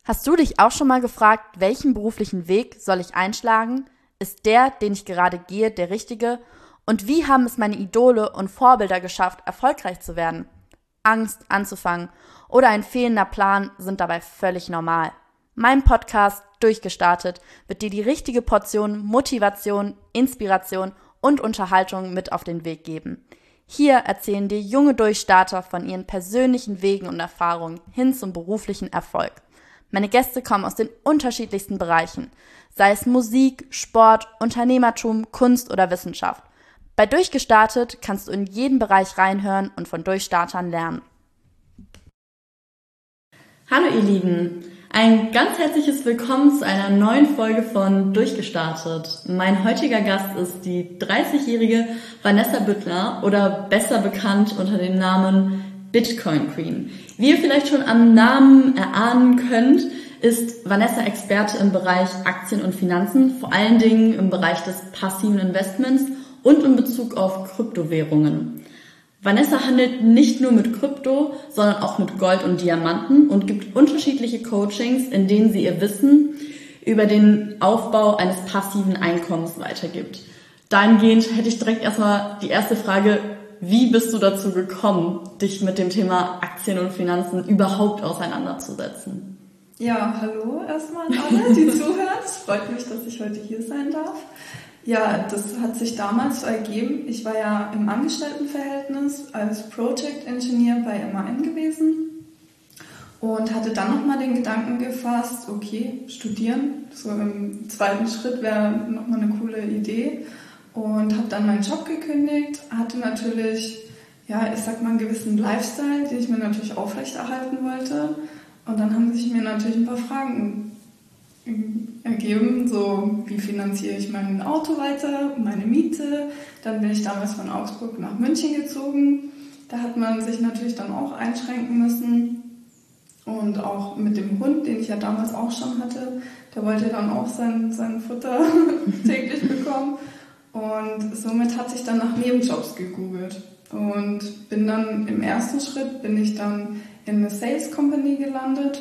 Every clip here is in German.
Hast du dich auch schon mal gefragt, welchen beruflichen Weg soll ich einschlagen? Ist der, den ich gerade gehe, der richtige? Und wie haben es meine Idole und Vorbilder geschafft, erfolgreich zu werden? Angst anzufangen oder ein fehlender Plan sind dabei völlig normal. Mein Podcast Durchgestartet wird dir die richtige Portion Motivation, Inspiration und Unterhaltung mit auf den Weg geben. Hier erzählen dir junge Durchstarter von ihren persönlichen Wegen und Erfahrungen hin zum beruflichen Erfolg. Meine Gäste kommen aus den unterschiedlichsten Bereichen, sei es Musik, Sport, Unternehmertum, Kunst oder Wissenschaft. Bei Durchgestartet kannst du in jeden Bereich reinhören und von Durchstartern lernen. Hallo ihr Lieben, ein ganz herzliches Willkommen zu einer neuen Folge von Durchgestartet. Mein heutiger Gast ist die 30-jährige Vanessa Büttler oder besser bekannt unter dem Namen Bitcoin Queen. Wie ihr vielleicht schon am Namen erahnen könnt, ist Vanessa Experte im Bereich Aktien und Finanzen, vor allen Dingen im Bereich des passiven Investments und in Bezug auf Kryptowährungen. Vanessa handelt nicht nur mit Krypto, sondern auch mit Gold und Diamanten und gibt unterschiedliche Coachings, in denen sie ihr Wissen über den Aufbau eines passiven Einkommens weitergibt. Dahingehend hätte ich direkt erstmal die erste Frage: Wie bist du dazu gekommen, dich mit dem Thema Aktien und Finanzen überhaupt auseinanderzusetzen? Ja, hallo erstmal an alle, die zuhören. Es freut mich, dass ich heute hier sein darf. Ja, das hat sich damals so ergeben. Ich war ja im Angestelltenverhältnis als Project Engineer bei MAN gewesen und hatte dann nochmal den Gedanken gefasst, okay, studieren, so im zweiten Schritt wäre nochmal eine coole Idee. Und habe dann meinen Job gekündigt, hatte natürlich, ich sag mal, einen gewissen Lifestyle, den ich mir natürlich aufrechterhalten wollte. Und dann haben sich mir natürlich ein paar Fragen ergeben, so wie finanziere ich mein Auto weiter, meine Miete. Dann bin ich damals von Augsburg nach München gezogen. Da hat man sich natürlich dann auch einschränken müssen. Und auch mit dem Hund, den ich ja damals auch schon hatte, der wollte dann auch sein Futter täglich bekommen. Und somit hatte ich dann nach Nebenjobs gegoogelt und bin dann im ersten Schritt in eine Sales Company gelandet,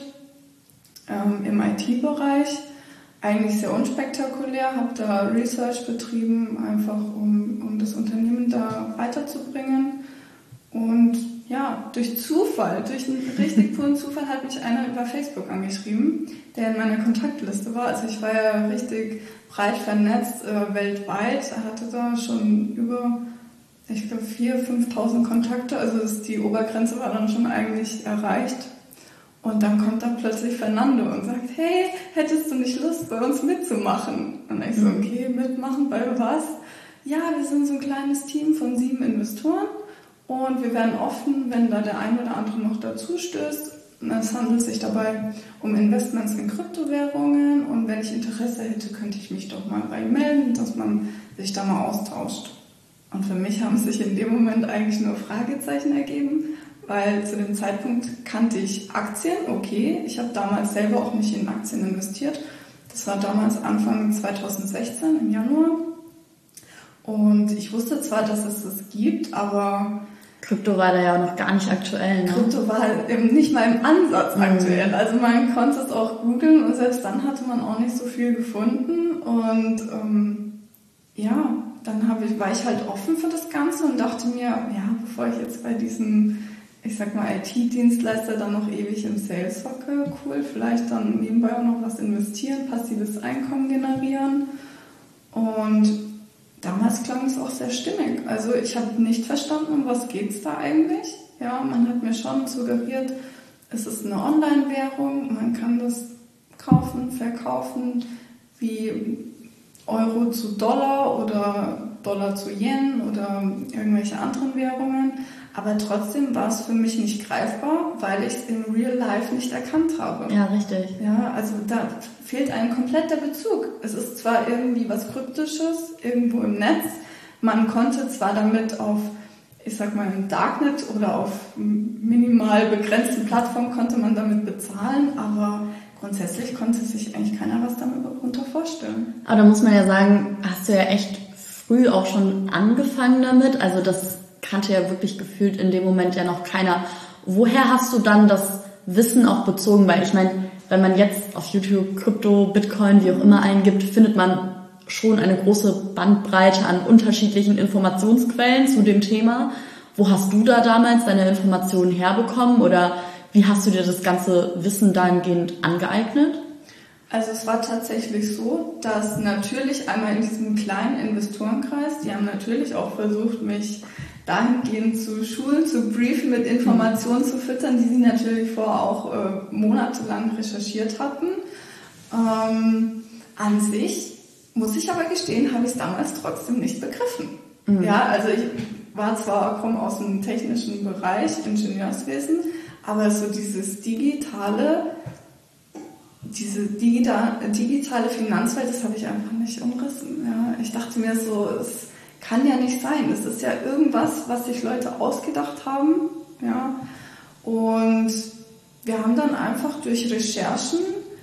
im IT-Bereich. Eigentlich sehr unspektakulär, habe da Research betrieben, einfach um das Unternehmen da weiterzubringen. Und ja, durch einen richtig coolen Zufall hat mich einer über Facebook angeschrieben, der in meiner Kontaktliste war. Also ich war ja richtig breit vernetzt weltweit. Er hatte da schon über, ich glaube, 4.000, 5.000 Kontakte. Also die Obergrenze war dann schon eigentlich erreicht. Und dann kommt da plötzlich Fernando und sagt, hey, hättest du nicht Lust, bei uns mitzumachen? Und ich so, okay, mitmachen bei was? Ja, wir sind so ein kleines Team von 7 Investoren. Und wir werden offen, wenn da der ein oder andere noch dazu stößt. Es handelt sich dabei um Investments in Kryptowährungen. Und wenn ich Interesse hätte, könnte ich mich doch mal bei ihm melden, dass man sich da mal austauscht. Und für mich haben sich in dem Moment eigentlich nur Fragezeichen ergeben, weil zu dem Zeitpunkt kannte ich Aktien, okay. Ich habe damals selber auch nicht in Aktien investiert. Das war damals Anfang 2016 im Januar. Und ich wusste zwar, dass es das gibt, aber Krypto war da ja noch gar nicht aktuell, ne? Krypto war eben nicht mal im Ansatz aktuell. Also man konnte es auch googeln und selbst dann hatte man auch nicht so viel gefunden. Und dann war ich halt offen für das Ganze und dachte mir, ja, bevor ich jetzt bei diesem, ich sag mal, IT-Dienstleister dann noch ewig im Sales hocke, cool, vielleicht dann nebenbei auch noch was investieren, passives Einkommen generieren. Und damals klang es auch sehr stimmig. Also ich habe nicht verstanden, um was geht's da eigentlich. Ja, man hat mir schon suggeriert, es ist eine Online-Währung, man kann das kaufen, verkaufen, wie Euro zu Dollar oder Dollar zu Yen oder irgendwelche anderen Währungen. Aber trotzdem war es für mich nicht greifbar, weil ich es in Real Life nicht erkannt habe. Ja, richtig. Ja, also da fehlt ein kompletter Bezug. Es ist zwar irgendwie was Kryptisches irgendwo im Netz. Man konnte zwar damit auf, ich sag mal, im Darknet oder auf minimal begrenzten Plattformen konnte man damit bezahlen, aber grundsätzlich konnte sich eigentlich keiner was darunter vorstellen. Aber da muss man ja sagen, hast du ja echt früh auch schon angefangen damit. Also das kannte ja wirklich gefühlt in dem Moment ja noch keiner. Woher hast du dann das Wissen auch bezogen? Weil ich meine, wenn man jetzt auf YouTube Krypto, Bitcoin, wie auch immer eingibt, findet man schon eine große Bandbreite an unterschiedlichen Informationsquellen zu dem Thema. Wo hast du da damals deine Informationen herbekommen oder wie hast du dir das ganze Wissen dahingehend angeeignet? Also es war tatsächlich so, dass natürlich einmal in diesem kleinen Investorenkreis, die haben natürlich auch versucht, mich dahingehend zu schulen, zu briefen, mit Informationen zu füttern, die sie natürlich vorher auch monatelang recherchiert hatten. An sich, muss ich aber gestehen, habe ich es damals trotzdem nicht begriffen. Ja, also ich komme aus dem technischen Bereich, Ingenieurswesen, aber so diese digitale Finanzwelt, das habe ich einfach nicht umrissen. Ja, ich dachte mir so, es kann ja nicht sein. Es ist ja irgendwas, was sich Leute ausgedacht haben. Ja, und wir haben dann einfach durch Recherchen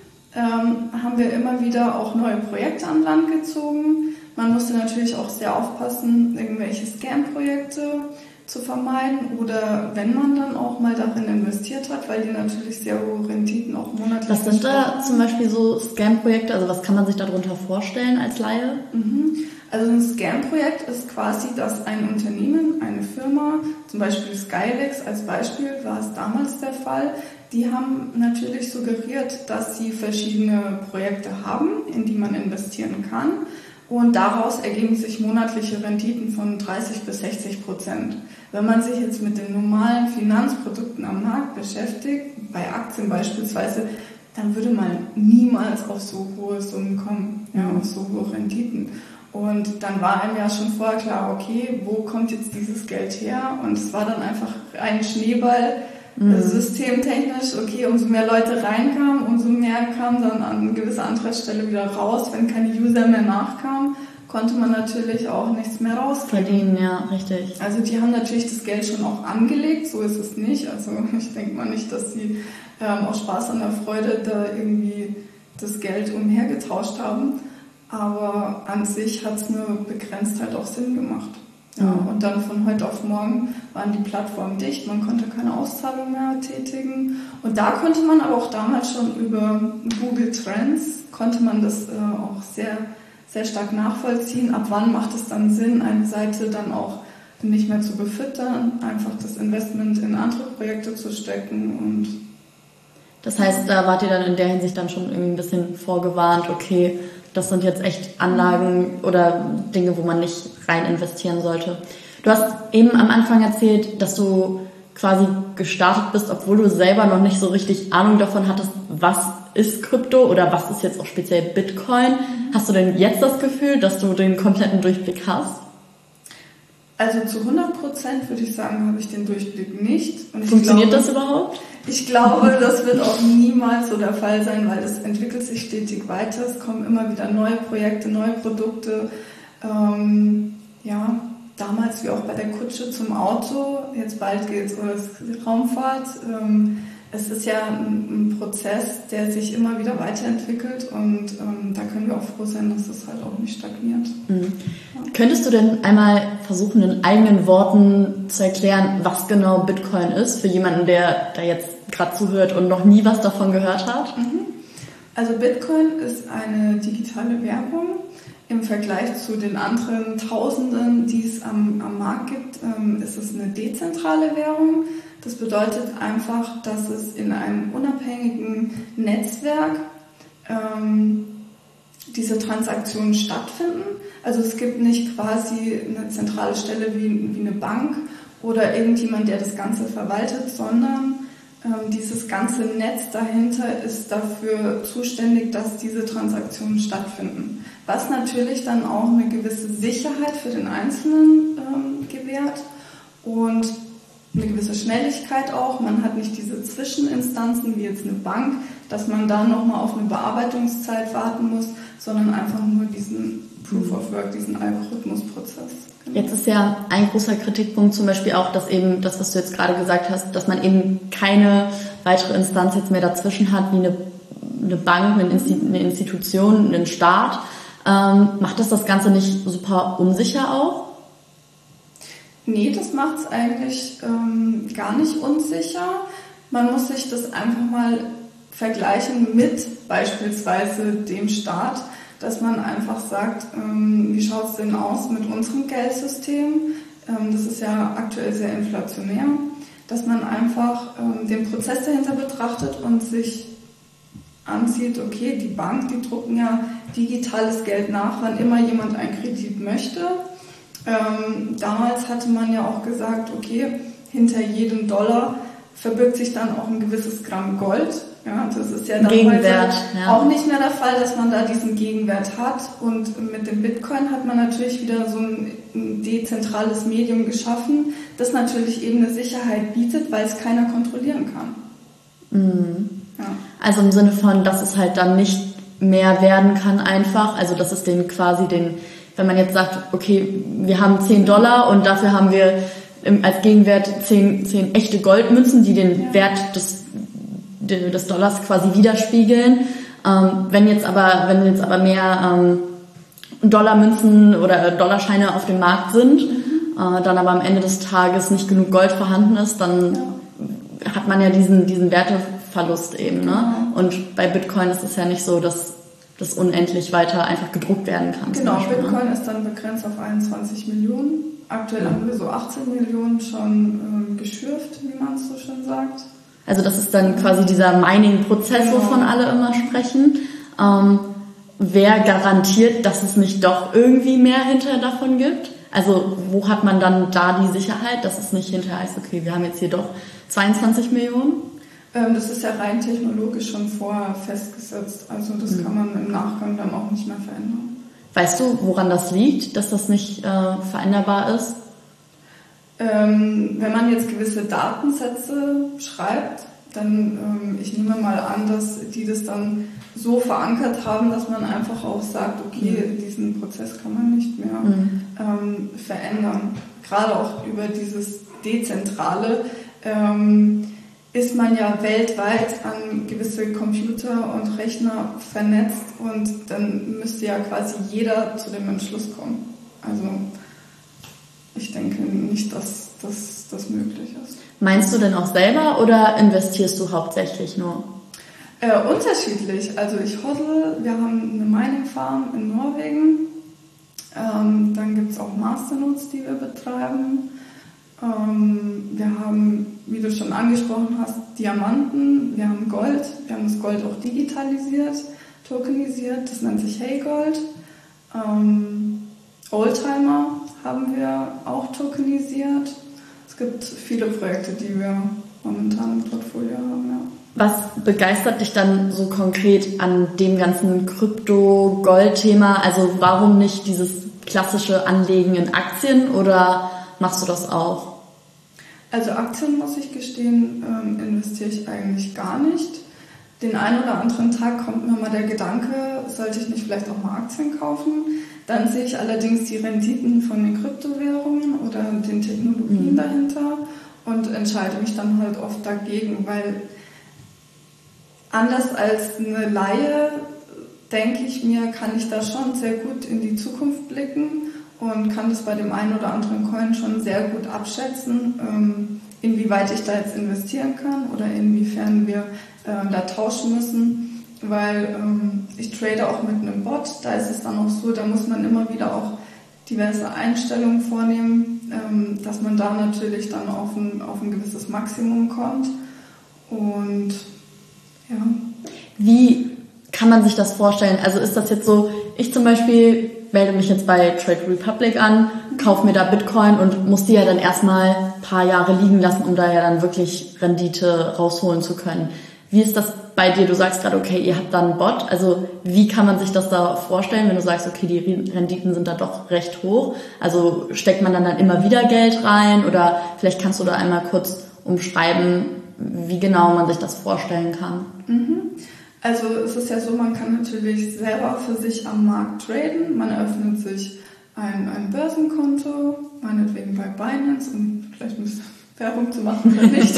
haben wir immer wieder auch neue Projekte an Land gezogen. Man musste natürlich auch sehr aufpassen, irgendwelche Scam-Projekte zu vermeiden oder wenn man dann auch mal darin investiert hat, weil die natürlich sehr hohe Renditen auch monatlich. Was sind da zum Beispiel so Scam-Projekte? Also was kann man sich darunter vorstellen als Laie? Also ein Scam-Projekt ist quasi, dass ein Unternehmen, eine Firma, zum Beispiel Skylex als Beispiel war es damals der Fall, die haben natürlich suggeriert, dass sie verschiedene Projekte haben, in die man investieren kann. Und daraus ergeben sich monatliche Renditen von 30-60%. Wenn man sich jetzt mit den normalen Finanzprodukten am Markt beschäftigt, bei Aktien beispielsweise, dann würde man niemals auf so hohe Summen kommen, ja, auf so hohe Renditen. Und dann war einem ja schon vorher klar, okay, wo kommt jetzt dieses Geld her? Und es war dann einfach ein Schneeball, systemtechnisch, okay, umso mehr Leute reinkamen, umso mehr kam dann an gewisser anderer Stelle wieder raus. Wenn keine User mehr nachkamen, konnte man natürlich auch nichts mehr rauskriegen. Verdienen, ja, richtig. Also die haben natürlich das Geld schon auch angelegt, so ist es nicht. Also ich denke mal nicht, dass sie aus Spaß an der Freude da irgendwie das Geld umhergetauscht haben. Aber an sich hat es eine Begrenztheit auch Sinn gemacht. Ja, und dann von heute auf morgen waren die Plattformen dicht, man konnte keine Auszahlung mehr tätigen. Und da konnte man aber auch damals schon über Google Trends, konnte man das auch sehr, sehr stark nachvollziehen. Ab wann macht es dann Sinn, eine Seite dann auch nicht mehr zu befüttern, einfach das Investment in andere Projekte zu stecken. Und das heißt, da wart ihr dann in der Hinsicht dann schon irgendwie ein bisschen vorgewarnt, okay, das sind jetzt echt Anlagen oder Dinge, wo man nicht rein investieren sollte. Du hast eben am Anfang erzählt, dass du quasi gestartet bist, obwohl du selber noch nicht so richtig Ahnung davon hattest, was ist Krypto oder was ist jetzt auch speziell Bitcoin. Hast du denn jetzt das Gefühl, dass du den kompletten Durchblick hast? Also zu 100% würde ich sagen, habe ich den Durchblick nicht. Und Funktioniert das überhaupt? Ich glaube, das wird auch niemals so der Fall sein, weil es entwickelt sich stetig weiter. Es kommen immer wieder neue Projekte, neue Produkte. Ja, damals wie auch bei der Kutsche zum Auto. Jetzt bald geht es um die Raumfahrt. Es ist ja ein Prozess, der sich immer wieder weiterentwickelt und da können wir auch froh sein, dass es halt auch nicht stagniert. Mhm. Ja. Könntest du denn einmal versuchen, in eigenen Worten zu erklären, was genau Bitcoin ist, für jemanden, der da jetzt gerade zuhört und noch nie was davon gehört hat? Also Bitcoin ist eine digitale Währung. Im Vergleich zu den anderen Tausenden, die es am Markt gibt, ist es eine dezentrale Währung. Das bedeutet einfach, dass es in einem unabhängigen Netzwerk diese Transaktionen stattfinden. Also es gibt nicht quasi eine zentrale Stelle wie eine Bank oder irgendjemand, der das Ganze verwaltet, sondern dieses ganze Netz dahinter ist dafür zuständig, dass diese Transaktionen stattfinden. Was natürlich dann auch eine gewisse Sicherheit für den Einzelnen gewährt und eine gewisse Schnelligkeit auch. Man hat nicht diese Zwischeninstanzen wie jetzt eine Bank, dass man da nochmal auf eine Bearbeitungszeit warten muss, sondern einfach nur diesen Proof of Work, diesen Algorithmusprozess. Genau. Jetzt ist ja ein großer Kritikpunkt zum Beispiel auch, dass eben das, was du jetzt gerade gesagt hast, dass man eben keine weitere Instanz jetzt mehr dazwischen hat, wie eine Bank, eine Institution, einen Staat. Macht das Ganze nicht super unsicher auch? Nee, das macht es eigentlich gar nicht unsicher. Man muss sich das einfach mal vergleichen mit beispielsweise dem Staat, dass man einfach sagt, wie schaut es denn aus mit unserem Geldsystem? Das ist ja aktuell sehr inflationär, dass man einfach den Prozess dahinter betrachtet und sich ansieht, okay, die Bank, die drucken ja digitales Geld nach, wann immer jemand einen Kredit möchte. Damals hatte man ja auch gesagt, okay, hinter jedem Dollar verbirgt sich dann auch ein gewisses Gramm Gold. Ja, das ist ja dann Gegenwert, heute auch nicht mehr der Fall, dass man da diesen Gegenwert hat. Und mit dem Bitcoin hat man natürlich wieder so ein dezentrales Medium geschaffen, das natürlich eben eine Sicherheit bietet, weil es keiner kontrollieren kann. Mhm. Ja. Also im Sinne von, dass es halt dann nicht mehr werden kann einfach, also dass es den quasi wenn man jetzt sagt, okay, wir haben $10 und dafür haben wir als Gegenwert 10 echte Goldmünzen, die den Wert des Dollars quasi widerspiegeln. Wenn jetzt aber mehr Dollarmünzen oder Dollarscheine auf dem Markt sind, dann aber am Ende des Tages nicht genug Gold vorhanden ist, dann hat man ja diesen Werteverlust eben. Ne? Und bei Bitcoin ist es ja nicht so, dass das unendlich weiter einfach gedruckt werden kann. Genau, Beispiel, Bitcoin ist dann begrenzt auf 21 Millionen. Aktuell haben wir so 18 Millionen schon geschürft, wie man es so schön sagt. Also das ist dann quasi dieser Mining-Prozess, wovon alle immer sprechen. Wer garantiert, dass es nicht doch irgendwie mehr hinterher davon gibt? Also wo hat man dann da die Sicherheit, dass es nicht hinterher heißt, okay, wir haben jetzt hier doch 22 Millionen? Das ist ja rein technologisch schon vorher festgesetzt. Also das kann man im Nachgang dann auch nicht mehr verändern. Weißt du, woran das liegt, dass das nicht veränderbar ist? Wenn man jetzt gewisse Datensätze schreibt, dann ich nehme mal an, dass die das dann so verankert haben, dass man einfach auch sagt, okay, diesen Prozess kann man nicht mehr verändern. Gerade auch über dieses Dezentrale ist man ja weltweit an gewisse Computer und Rechner vernetzt und dann müsste ja quasi jeder zu dem Entschluss kommen. Also ich denke nicht, dass das möglich ist. Meinst du denn auch selber oder investierst du hauptsächlich nur? Unterschiedlich. Also ich hodl, wir haben eine Mining Farm in Norwegen. Dann gibt es auch Masternodes, die wir betreiben. Wir haben, wie du schon angesprochen hast, Diamanten, wir haben Gold. Wir haben das Gold auch digitalisiert, tokenisiert. Das nennt sich Hey Gold. Oldtimer haben wir auch tokenisiert. Es gibt viele Projekte, die wir momentan im Portfolio haben, ja. Was begeistert dich dann so konkret an dem ganzen Krypto-Gold-Thema? Also warum nicht dieses klassische Anlegen in Aktien oder machst du das auch? Also Aktien, muss ich gestehen, investiere ich eigentlich gar nicht. Den einen oder anderen Tag kommt mir mal der Gedanke, sollte ich nicht vielleicht auch mal Aktien kaufen? Dann sehe ich allerdings die Renditen von den Kryptowährungen oder den Technologien dahinter und entscheide mich dann halt oft dagegen, weil anders als eine Laie, denke ich mir, kann ich da schon sehr gut in die Zukunft blicken und kann das bei dem einen oder anderen Coin schon sehr gut abschätzen, inwieweit ich da jetzt investieren kann oder inwiefern wir da tauschen müssen. Weil ich trade auch mit einem Bot, da ist es dann auch so, da muss man immer wieder auch diverse Einstellungen vornehmen, dass man da natürlich dann auf ein gewisses Maximum kommt. Und ja. Wie kann man sich das vorstellen? Also ist das jetzt so, ich zum Beispiel melde mich jetzt bei Trade Republic an, kaufe mir da Bitcoin und muss die ja dann erstmal ein paar Jahre liegen lassen, um da ja dann wirklich Rendite rausholen zu können. Wie ist das bei dir? Du sagst gerade, okay, ihr habt da einen Bot. Also wie kann man sich das da vorstellen, wenn du sagst, okay, die Renditen sind da doch recht hoch? Also steckt man dann immer wieder Geld rein oder vielleicht kannst du da einmal kurz umschreiben, wie genau man sich das vorstellen kann? Also es ist ja so, man kann natürlich selber für sich am Markt traden. Man eröffnet sich ein Börsenkonto, meinetwegen bei Binance, um vielleicht ein bisschen Werbung zu machen oder nicht.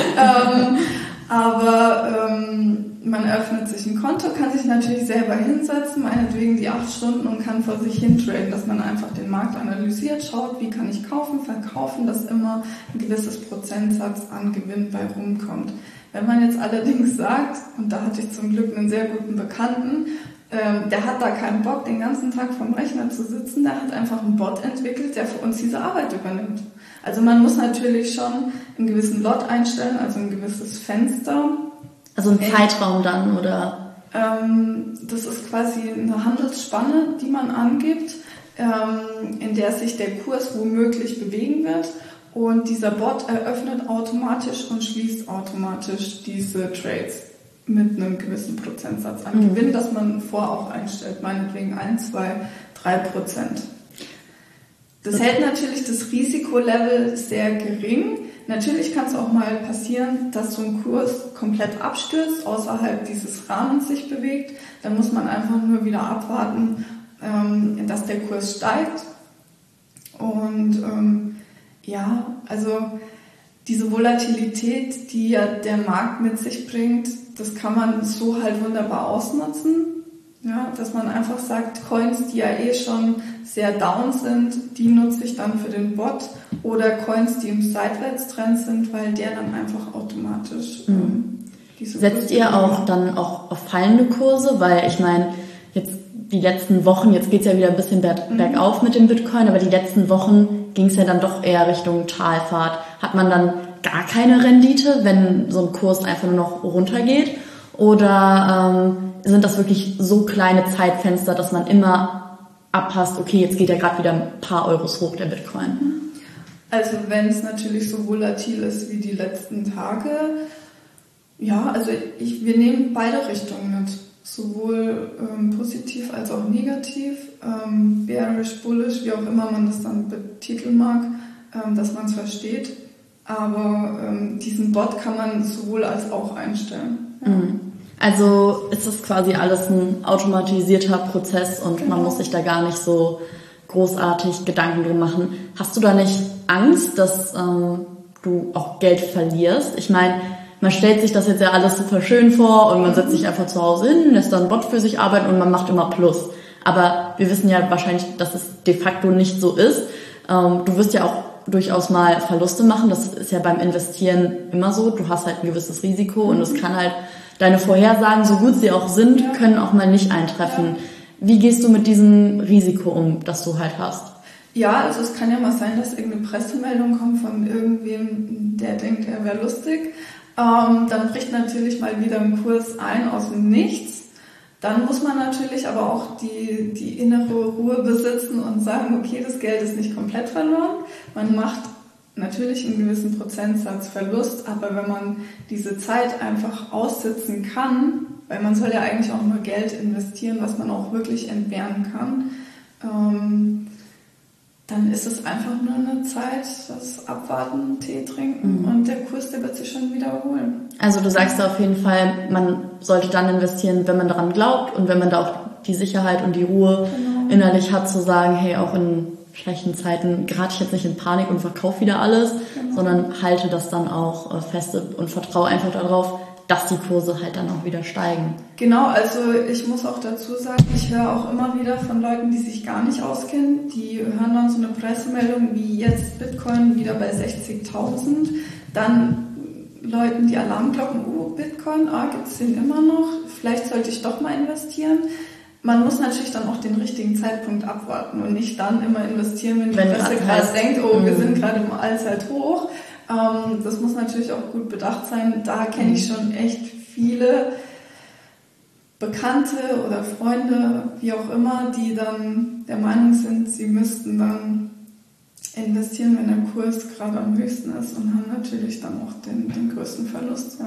Aber man öffnet sich ein Konto, kann sich natürlich selber hinsetzen, meinetwegen die 8 Stunden und kann vor sich hin traden, dass man einfach den Markt analysiert, schaut, wie kann ich kaufen, verkaufen, dass immer ein gewisses Prozentsatz an Gewinn bei rumkommt. Wenn man jetzt allerdings sagt, und da hatte ich zum Glück einen sehr guten Bekannten, der hat da keinen Bock, den ganzen Tag vorm Rechner zu sitzen, der hat einfach einen Bot entwickelt, der für uns diese Arbeit übernimmt. Also man muss natürlich schon einen gewissen Lot einstellen, also ein gewisses Fenster. Also ein Zeitraum dann, oder? Das ist quasi eine Handelsspanne, die man angibt, in der sich der Kurs womöglich bewegen wird. Und dieser Bot eröffnet automatisch und schließt automatisch diese Trades mit einem gewissen Prozentsatz an Gewinn, das man vorher auch einstellt, meinetwegen 1, 2, 3%. Das hält natürlich das Risikolevel sehr gering. Natürlich kann es auch mal passieren, dass so ein Kurs komplett abstürzt, außerhalb dieses Rahmens sich bewegt. Dann muss man einfach nur wieder abwarten, dass der Kurs steigt. Und also diese Volatilität, die ja der Markt mit sich bringt, das kann man so halt wunderbar ausnutzen. Ja, dass man einfach sagt, Coins, die ja schon sehr down sind, die nutze ich dann für den Bot, oder Coins, die im Seitwärtstrend sind, weil der dann einfach automatisch diese Setzt ihr auch dann auch auf fallende Kurse? Weil ich meine, jetzt die letzten Wochen, jetzt geht's ja wieder ein bisschen bergauf mit dem Bitcoin, aber die letzten Wochen ging's ja dann doch eher Richtung Talfahrt. Hat man dann gar keine Rendite, wenn so ein Kurs einfach nur noch runtergeht? Oder sind das wirklich so kleine Zeitfenster, dass man immer abpasst, okay, jetzt geht ja gerade wieder ein paar Euros hoch, der Bitcoin? Also wenn es natürlich so volatil ist wie die letzten Tage, ja, also wir nehmen beide Richtungen mit. Sowohl positiv als auch negativ, bearish, bullish, wie auch immer man das dann betiteln mag, dass man es versteht. Aber diesen Bot kann man sowohl als auch einstellen. Ja. Also ist das quasi alles ein automatisierter Prozess und man muss sich da gar nicht so großartig Gedanken drum machen. Hast du da nicht Angst, dass du auch Geld verlierst? Ich meine, man stellt sich das jetzt ja alles super schön vor und man setzt sich einfach zu Hause hin, lässt dann einen Bot für sich arbeiten und man macht immer Plus. Aber wir wissen ja wahrscheinlich, dass es de facto nicht so ist. Du wirst ja auch durchaus mal Verluste machen. Das ist ja beim Investieren immer so. Du hast halt ein gewisses Risiko und es kann halt, deine Vorhersagen, so gut sie auch sind, können auch mal nicht eintreffen. Wie gehst du mit diesem Risiko um, das du halt hast? Ja, also es kann ja mal sein, dass irgendeine Pressemeldung kommt von irgendwem, der denkt, er wäre lustig. Dann bricht natürlich mal wieder ein Kurs ein aus dem Nichts. Dann muss man natürlich aber auch die innere Ruhe besitzen und sagen, okay, das Geld ist nicht komplett verloren. Man macht natürlich einen gewissen Prozentsatz Verlust, aber wenn man diese Zeit einfach aussitzen kann, weil man soll ja eigentlich auch nur Geld investieren, was man auch wirklich entbehren kann, dann ist es einfach nur eine Zeit, das Abwarten, Tee trinken und der Kurs, der wird sich schon wieder erholen. Also du sagst auf jeden Fall, man sollte dann investieren, wenn man daran glaubt und wenn man da auch die Sicherheit und die Ruhe innerlich hat, zu sagen, hey, auch in schlechten Zeiten gerate ich jetzt nicht in Panik und verkaufe wieder alles, sondern halte das dann auch fest und vertraue einfach darauf, dass die Kurse halt dann auch wieder steigen. Genau, also ich muss auch dazu sagen, ich höre auch immer wieder von Leuten, die sich gar nicht auskennen, die hören dann so eine Pressemeldung wie jetzt Bitcoin wieder bei 60.000, dann Leuten die Alarmglocken, Bitcoin, gibt's den immer noch, vielleicht sollte ich doch mal investieren. Man muss natürlich dann auch den richtigen Zeitpunkt abwarten und nicht dann immer investieren, wenn die Presse gerade denkt, wir sind gerade im Allzeithoch. Das muss natürlich auch gut bedacht sein. Da kenne ich schon echt viele Bekannte oder Freunde, wie auch immer, die dann der Meinung sind, sie müssten dann investieren, wenn der Kurs gerade am höchsten ist und haben natürlich dann auch den größten Verlust.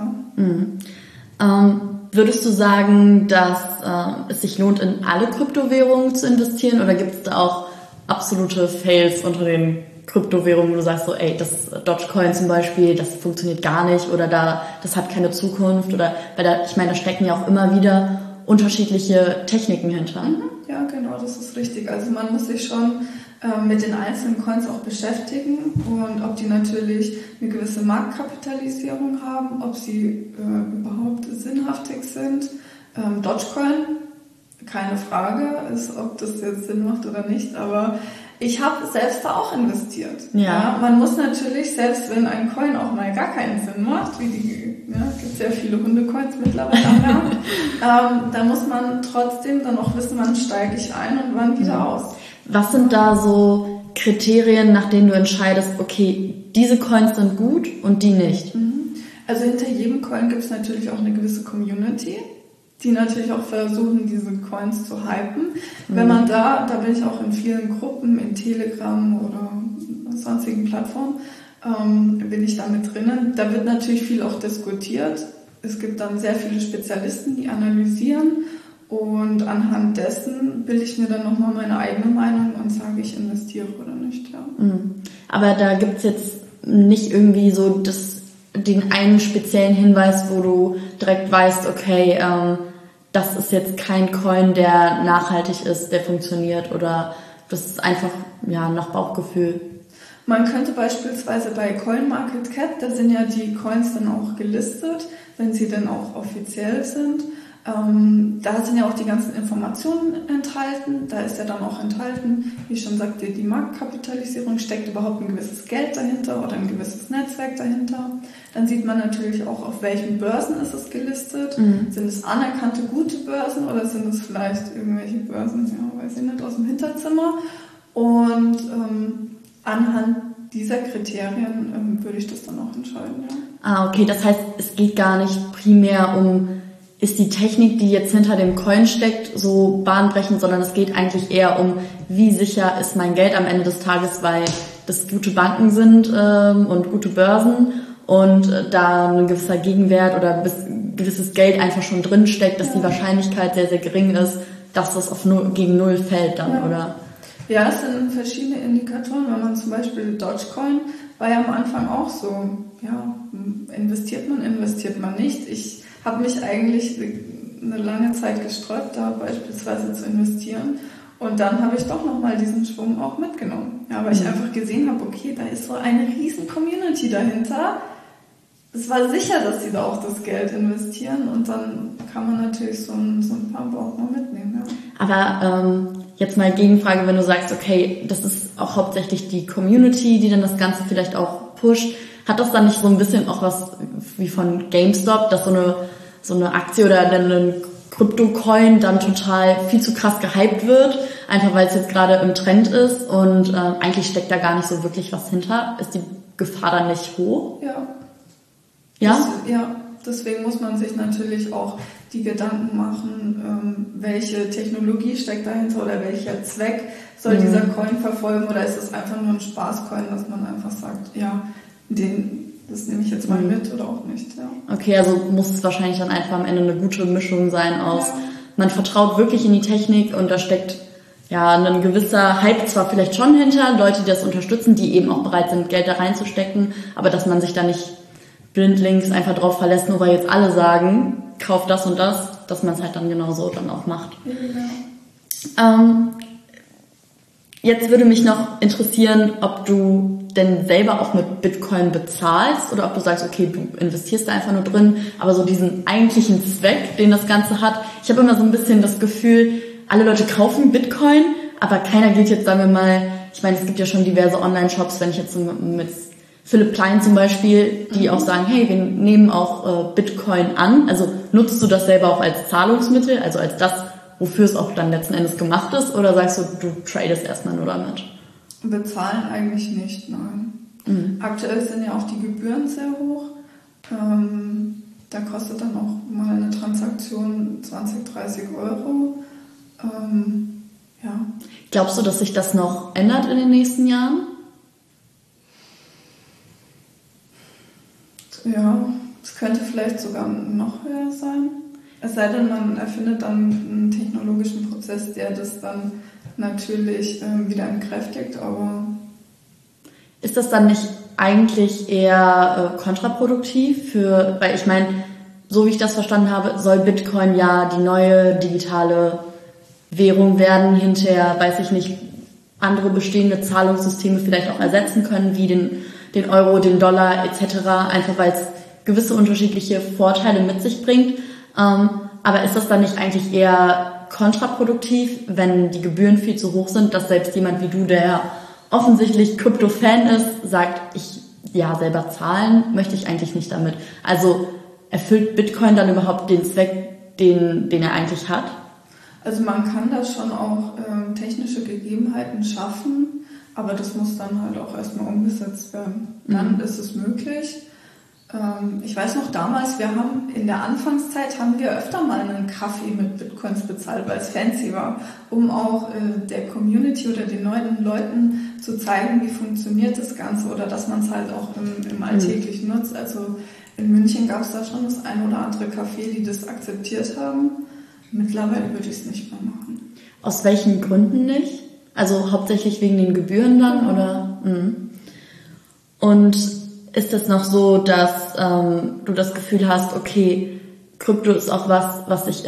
Ja. Würdest du sagen, dass es sich lohnt, in alle Kryptowährungen zu investieren, oder gibt es da auch absolute Fails unter den Kryptowährungen, wo du sagst so, das Dogecoin zum Beispiel, das funktioniert gar nicht oder das hat keine Zukunft, oder ich meine, da stecken ja auch immer wieder unterschiedliche Techniken hinter. Ja, genau, das ist richtig. Also man muss sich schon mit den einzelnen Coins auch beschäftigen und ob die natürlich eine gewisse Marktkapitalisierung haben, ob sie überhaupt sinnhaftig sind. Dogecoin, keine Frage, ist, ob das jetzt Sinn macht oder nicht, aber ich habe selbst da auch investiert. Ja. Man muss natürlich, selbst wenn ein Coin auch mal gar keinen Sinn macht, wie die gibt sehr viele Hundecoins mittlerweile am Markt. Da muss man trotzdem dann auch wissen, wann steige ich ein und wann wieder aus. Was sind da so Kriterien, nach denen du entscheidest, okay, diese Coins sind gut und die nicht? Also hinter jedem Coin gibt es natürlich auch eine gewisse Community, die natürlich auch versuchen, diese Coins zu hypen. Wenn man da bin ich auch in vielen Gruppen, in Telegram oder sonstigen Plattformen, bin ich da mit drinnen. Da wird natürlich viel auch diskutiert. Es gibt dann sehr viele Spezialisten, die analysieren und anhand dessen bilde ich mir dann nochmal meine eigene Meinung und sage, ich investiere oder nicht. Ja. Aber da gibt's jetzt nicht irgendwie so den einen speziellen Hinweis, wo du direkt weißt, okay, das ist jetzt kein Coin, der nachhaltig ist, der funktioniert, oder das ist einfach nach Bauchgefühl. Man könnte beispielsweise bei CoinMarketCap, da sind ja die Coins dann auch gelistet, wenn sie dann auch offiziell sind. Da sind ja auch die ganzen Informationen enthalten. Da ist ja dann auch enthalten, wie ich schon sagte, die Marktkapitalisierung, steckt überhaupt ein gewisses Geld dahinter oder ein gewisses Netzwerk dahinter. Dann sieht man natürlich auch, auf welchen Börsen ist es gelistet. Sind es anerkannte, gute Börsen oder sind es vielleicht irgendwelche Börsen, weiß ich nicht, aus dem Hinterzimmer. Und anhand dieser Kriterien würde ich das dann auch entscheiden. Ja. Okay, das heißt, es geht gar nicht primär um, ist die Technik, die jetzt hinter dem Coin steckt, so bahnbrechend, sondern es geht eigentlich eher um, wie sicher ist mein Geld am Ende des Tages, weil das gute Banken sind und gute Börsen und da ein gewisser Gegenwert oder gewisses Geld einfach schon drin steckt, dass die Wahrscheinlichkeit sehr, sehr gering ist, dass das gegen Null fällt dann, oder? Ja, es sind verschiedene Indikatoren. Wenn man zum Beispiel Dogecoin war ja am Anfang auch so, investiert man nicht. Ich habe mich eigentlich eine lange Zeit gesträubt, da beispielsweise zu investieren. Und dann habe ich doch nochmal diesen Schwung auch mitgenommen. Ja, weil ich einfach gesehen habe, okay, da ist so eine riesen Community dahinter. Es war sicher, dass sie da auch das Geld investieren und dann kann man natürlich so ein Pump auch mal mitnehmen. Ja. Aber jetzt mal Gegenfrage, wenn du sagst, okay, das ist auch hauptsächlich die Community, die dann das Ganze vielleicht auch pusht, hat das dann nicht so ein bisschen auch was wie von GameStop, dass so eine Aktie oder dann ein Krypto-Coin dann total viel zu krass gehypt wird, einfach weil es jetzt gerade im Trend ist und eigentlich steckt da gar nicht so wirklich was hinter? Ist die Gefahr dann nicht hoch? Ja, deswegen muss man sich natürlich auch die Gedanken machen, welche Technologie steckt dahinter oder welcher Zweck soll dieser Coin verfolgen, oder ist es einfach nur ein Spaßcoin, dass man einfach sagt, das nehme ich jetzt mal mit oder auch nicht. Ja. Okay, also muss es wahrscheinlich dann einfach am Ende eine gute Mischung sein aus, man vertraut wirklich in die Technik und da steckt ein gewisser Hype zwar vielleicht schon hinter, Leute, die das unterstützen, die eben auch bereit sind, Geld da reinzustecken, aber dass man sich da nicht blindlings einfach drauf verlässt, nur weil jetzt alle sagen, kauf das und das, dass man es halt dann genauso dann auch macht. Jetzt würde mich noch interessieren, ob du denn selber auch mit Bitcoin bezahlst oder ob du sagst, okay, du investierst da einfach nur drin, aber so diesen eigentlichen Zweck, den das Ganze hat. Ich habe immer so ein bisschen das Gefühl, alle Leute kaufen Bitcoin, aber keiner geht jetzt, sagen wir mal, ich meine, es gibt ja schon diverse Online-Shops, wenn ich jetzt mit Philipp Plein zum Beispiel, die auch sagen, hey, wir nehmen auch Bitcoin an. Also nutzt du das selber auch als Zahlungsmittel, also als das, wofür es auch dann letzten Endes gemacht ist, oder sagst du tradest erstmal nur damit? Bezahlen eigentlich nicht, nein. Aktuell sind ja auch die Gebühren sehr hoch. Da kostet dann auch mal eine Transaktion 20, 30 Euro. Glaubst du, dass sich das noch ändert in den nächsten Jahren? Ja, es könnte vielleicht sogar noch höher sein. Es sei denn, man erfindet dann einen technologischen Prozess, der das dann natürlich wieder entkräftigt, aber... Ist das dann nicht eigentlich eher kontraproduktiv weil ich meine, so wie ich das verstanden habe, soll Bitcoin ja die neue digitale Währung werden, hinterher, weiß ich nicht, andere bestehende Zahlungssysteme vielleicht auch ersetzen können, wie den Euro, den Dollar etc., einfach weil es gewisse unterschiedliche Vorteile mit sich bringt. Aber ist das dann nicht eigentlich eher kontraproduktiv, wenn die Gebühren viel zu hoch sind, dass selbst jemand wie du, der offensichtlich Krypto-Fan ist, sagt, selber zahlen möchte ich eigentlich nicht damit. Also erfüllt Bitcoin dann überhaupt den Zweck, den er eigentlich hat? Also man kann da schon auch technische Gegebenheiten schaffen, aber das muss dann halt auch erstmal umgesetzt werden. Dann ist es möglich. Ich weiß noch damals, in der Anfangszeit haben wir öfter mal einen Kaffee mit Bitcoins bezahlt, weil es fancy war, um auch der Community oder den neuen Leuten zu zeigen, wie funktioniert das Ganze oder dass man es halt auch im Alltäglichen nutzt. Also in München gab es da schon das ein oder andere Café, die das akzeptiert haben. Mittlerweile würde ich es nicht mehr machen. Aus welchen Gründen nicht? Also hauptsächlich wegen den Gebühren dann, oder? Und ist es noch so, dass du das Gefühl hast, okay, Krypto ist auch was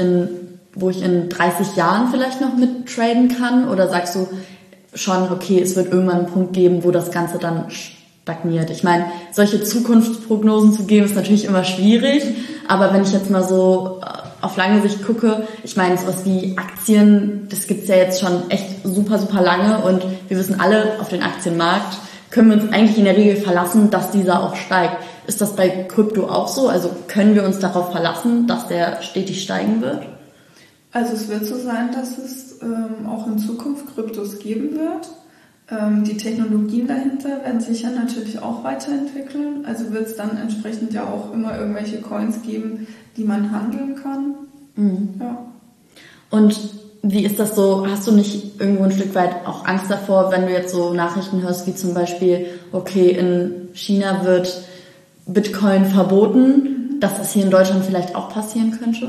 wo ich in 30 Jahren vielleicht noch mittraden kann? Oder sagst du schon, okay, es wird irgendwann einen Punkt geben, wo das Ganze dann stagniert? Ich meine, solche Zukunftsprognosen zu geben, ist natürlich immer schwierig. Aber wenn ich jetzt mal so auf lange Sicht gucke, ich meine, sowas wie Aktien, das gibt's ja jetzt schon echt super, super lange. Und wir wissen alle, auf den Aktienmarkt können wir uns eigentlich in der Regel verlassen, dass dieser auch steigt. Ist das bei Krypto auch so? Also können wir uns darauf verlassen, dass der stetig steigen wird? Also es wird so sein, dass es auch in Zukunft Kryptos geben wird. Die Technologien dahinter werden sich ja natürlich auch weiterentwickeln. Also wird es dann entsprechend ja auch immer irgendwelche Coins geben, die man handeln kann. Ja. Und wie ist das so? Hast du nicht irgendwo ein Stück weit auch Angst davor, wenn du jetzt so Nachrichten hörst, wie zum Beispiel, okay, in China wird Bitcoin verboten, dass das hier in Deutschland vielleicht auch passieren könnte?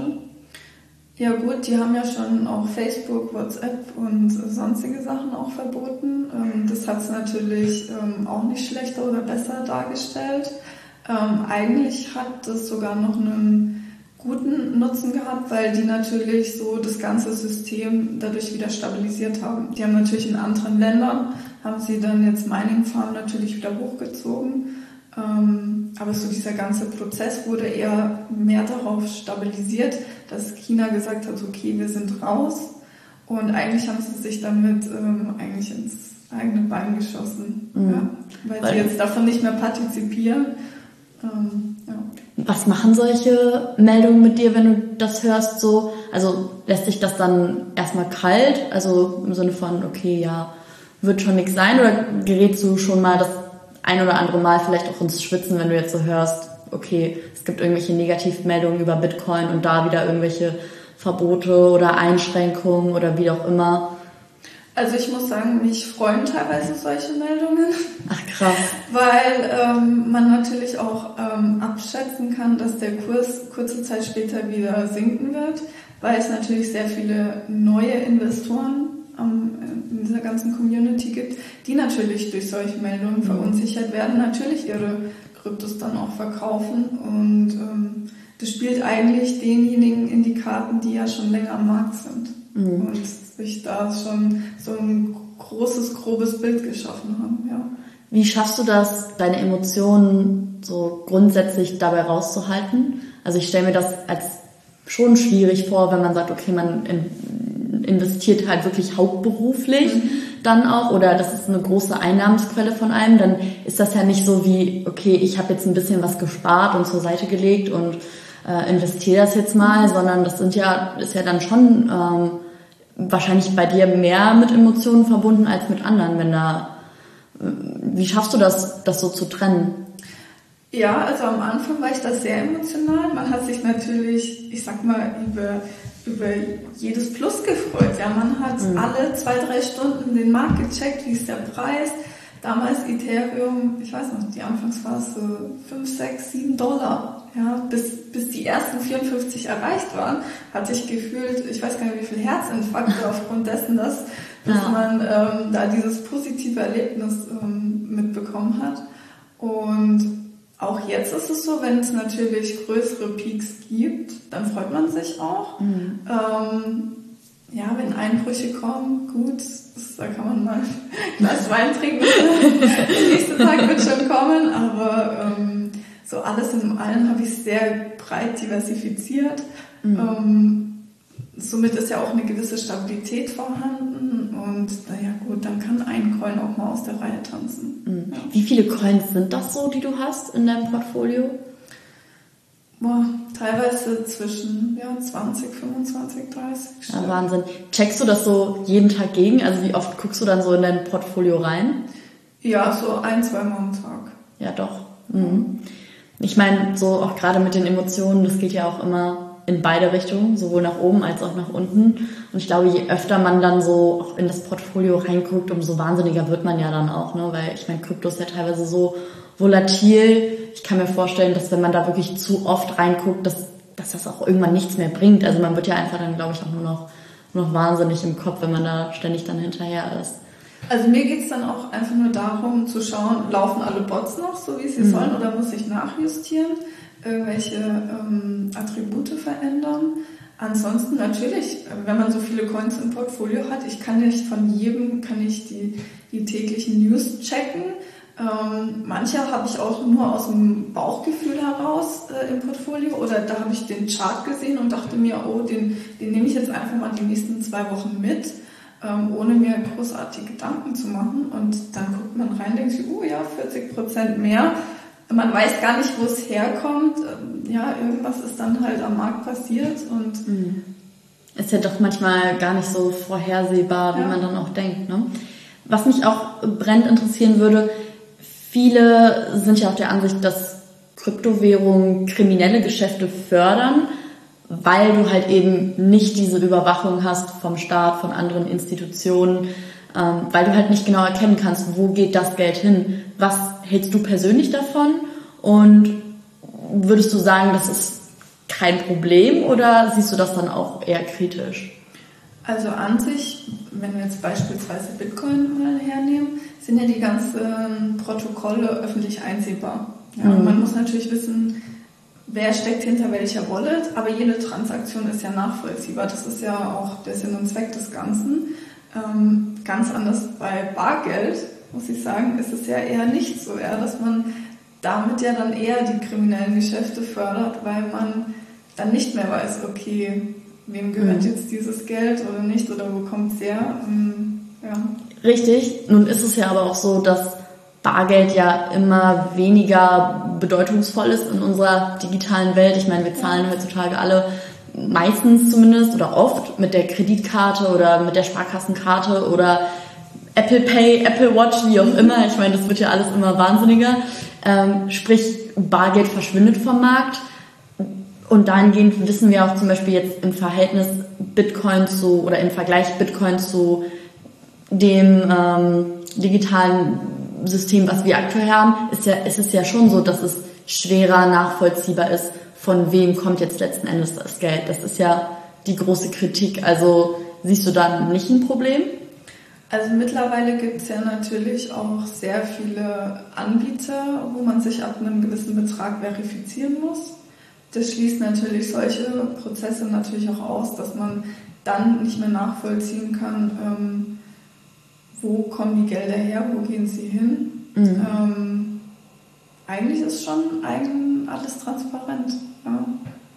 Ja gut, die haben ja schon auch Facebook, WhatsApp und sonstige Sachen auch verboten. Das hat es natürlich auch nicht schlechter oder besser dargestellt. Eigentlich hat das sogar noch einen guten Nutzen gehabt, weil die natürlich so das ganze System dadurch wieder stabilisiert haben. Die haben natürlich in anderen Ländern, haben sie dann jetzt Mining Farm natürlich wieder hochgezogen. Aber so dieser ganze Prozess wurde eher mehr darauf stabilisiert, dass China gesagt hat, okay, wir sind raus. Und eigentlich haben sie sich damit eigentlich ins eigene Bein geschossen, weil sie jetzt davon nicht mehr partizipieren. Ja. Was machen solche Meldungen mit dir, wenn du das hörst? So, also lässt sich das dann erstmal kalt, also im Sinne von, okay, ja, wird schon nichts sein, oder gerätst du schon mal das ein oder andere Mal vielleicht auch ins Schwitzen, wenn du jetzt so hörst, okay, es gibt irgendwelche Negativmeldungen über Bitcoin und da wieder irgendwelche Verbote oder Einschränkungen oder wie auch immer? Also ich muss sagen, mich freuen teilweise solche Meldungen. Ach krass. Weil man natürlich auch abschätzen kann, dass der Kurs kurze Zeit später wieder sinken wird, weil es natürlich sehr viele neue Investoren in dieser ganzen Community gibt, die natürlich durch solche Meldungen verunsichert werden, natürlich ihre Kryptos dann auch verkaufen, und das spielt eigentlich denjenigen in die Karten, die ja schon länger am Markt sind und sich da schon so ein großes, grobes Bild geschaffen haben. Ja. Wie schaffst du das, deine Emotionen so grundsätzlich dabei rauszuhalten? Also ich stelle mir das als schon schwierig vor, wenn man sagt, okay, man investiert halt wirklich hauptberuflich dann auch, oder das ist eine große Einnahmensquelle von einem, dann ist das ja nicht so wie, okay, ich habe jetzt ein bisschen was gespart und zur Seite gelegt und investiere das jetzt mal, sondern das ist ja dann schon wahrscheinlich bei dir mehr mit Emotionen verbunden als mit anderen, wie schaffst du das so zu trennen? Ja, also am Anfang war ich da sehr emotional. Man hat sich natürlich, ich sag mal, über jedes Plus gefreut. Ja, man hat alle 2-3 Stunden den Markt gecheckt, wie ist der Preis. Damals Ethereum, ich weiß noch, die Anfangsphase $5, $6, $7. Ja, bis die ersten 54 erreicht waren, hatte ich gefühlt, ich weiß gar nicht, wie viel Herzinfarkte aufgrund dessen, dass man da dieses positive Erlebnis mitbekommen hat. Und auch jetzt ist es so, wenn es natürlich größere Peaks gibt, dann freut man sich auch. Ja, wenn Einbrüche kommen, gut, da kann man mal ein Glas Wein trinken. Der nächste Tag wird schon kommen, aber so alles in allem habe ich sehr breit diversifiziert. Somit ist ja auch eine gewisse Stabilität vorhanden, und naja gut, dann kann ein Coin auch mal aus der Reihe tanzen. Ja. Wie viele Coins sind das so, die du hast in deinem Portfolio? Boah, teilweise zwischen 20, 25, 30 Stück. Ja, Wahnsinn. Checkst du das so jeden Tag gegen? Also wie oft guckst du dann so in dein Portfolio rein? Ja, so 1-2 Mal am Tag. Ja, doch. Mhm. Ich meine, so auch gerade mit den Emotionen, das geht ja auch immer in beide Richtungen, sowohl nach oben als auch nach unten. Und ich glaube, je öfter man dann so auch in das Portfolio reinguckt, umso wahnsinniger wird man ja dann auch, ne? Weil ich meine, Krypto ist ja teilweise so volatil. Ich kann mir vorstellen, dass wenn man da wirklich zu oft reinguckt, dass das auch irgendwann nichts mehr bringt. Also man wird ja einfach dann, glaube ich, auch nur noch wahnsinnig im Kopf, wenn man da ständig dann hinterher ist. Also mir geht's dann auch einfach nur darum zu schauen, laufen alle Bots noch so, wie sie sollen, oder muss ich nachjustieren, welche Attribute verändern. Ansonsten natürlich, wenn man so viele Coins im Portfolio hat, ich kann nicht von jedem die täglichen News checken. Manche habe ich auch nur aus dem Bauchgefühl heraus im Portfolio, oder da habe ich den Chart gesehen und dachte mir, oh, den nehme ich jetzt einfach mal die nächsten 2 Wochen mit, ohne mir großartige Gedanken zu machen. Und dann guckt man rein, denkt sich, 40% mehr. Man weiß gar nicht, wo es herkommt. Irgendwas ist dann halt am Markt passiert. Und ist ja doch manchmal gar nicht so vorhersehbar, wie man dann auch denkt, ne? Was mich auch brennend interessieren würde, viele sind ja auch der Ansicht, dass Kryptowährungen kriminelle Geschäfte fördern, weil du halt eben nicht diese Überwachung hast vom Staat, von anderen Institutionen, weil du halt nicht genau erkennen kannst, wo geht das Geld hin. Was hältst du persönlich davon? Und würdest du sagen, das ist kein Problem, oder siehst du das dann auch eher kritisch? Also an sich, wenn wir jetzt beispielsweise Bitcoin mal hernehmen, sind ja die ganzen Protokolle öffentlich einsehbar. Ja, und man muss natürlich wissen, wer steckt hinter welcher Wallet, aber jede Transaktion ist ja nachvollziehbar. Das ist ja auch der Sinn und Zweck des Ganzen. Ganz anders bei Bargeld, muss ich sagen, ist es ja eher nicht so, dass man damit ja dann eher die kriminellen Geschäfte fördert, weil man dann nicht mehr weiß, okay, wem gehört jetzt dieses Geld oder nicht, oder wo kommt es her? Richtig. Nun ist es ja aber auch so, dass Bargeld ja immer weniger bedeutungsvoll ist in unserer digitalen Welt. Ich meine, wir zahlen heutzutage alle meistens zumindest oder oft mit der Kreditkarte oder mit der Sparkassenkarte oder Apple Pay, Apple Watch, wie auch immer. Ich meine, das wird ja alles immer wahnsinniger. Sprich, Bargeld verschwindet vom Markt. Und dahingehend wissen wir auch zum Beispiel jetzt im Verhältnis Bitcoin oder im Vergleich Bitcoin zu dem digitalen System, was wir aktuell haben, ist es ja schon so, dass es schwerer nachvollziehbar ist, von wem kommt jetzt letzten Endes das Geld. Das ist ja die große Kritik. Also siehst du da nicht ein Problem? Also mittlerweile gibt es ja natürlich auch sehr viele Anbieter, wo man sich ab einem gewissen Betrag verifizieren muss. Das schließt natürlich solche Prozesse natürlich auch aus, dass man dann nicht mehr nachvollziehen kann, wo kommen die Gelder her, wo gehen sie hin. Eigentlich ist schon alles transparent. Ja.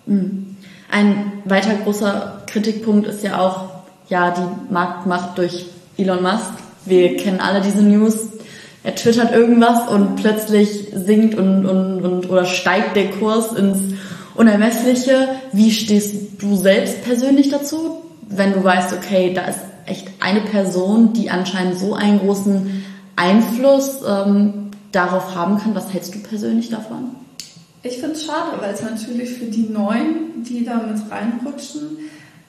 Ein weiter großer Kritikpunkt ist ja auch die Marktmacht durch Elon Musk. Wir kennen alle diese News. Er twittert irgendwas und plötzlich sinkt oder steigt der Kurs ins Unermessliche. Wie stehst du selbst persönlich dazu, wenn du weißt, okay, da ist echt eine Person, die anscheinend so einen großen Einfluss darauf haben kann? Was hältst du persönlich davon? Ich finde es schade, weil es natürlich für die Neuen, die da mit reinrutschen,